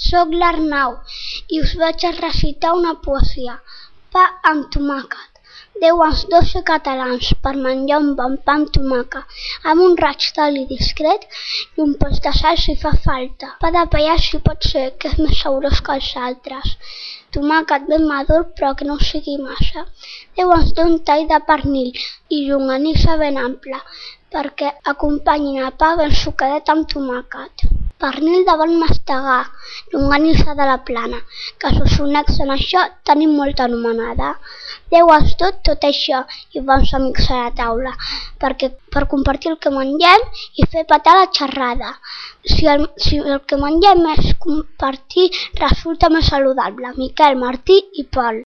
Soc l'Arnau i us vaig a recitar una poesia. Pa amb tomàquet. Déu ens deixa catalans per menjar un bon pa amb tomàquet, amb un raig d'oli discret i un pes de sal si fa falta. Pa de paella si pot ser, que és més saborós que els altres. Tomàquet ben madur però que no sigui massa. Déu ens dé un tall de pernil i llonganissa ben ampla, perquè acompanyin el pa ben sucadet amb tomàquet. Pernil de bon mastegar, llonganissa de la plana, que si us uneix en això tenim molta anomenada. Déu ens dot tot això i bons amics a la taula, per compartir el que mengem i fer petar la xerrada. Si el que mengem és compartir, resulta més saludable. Miquel, Martí i Pol.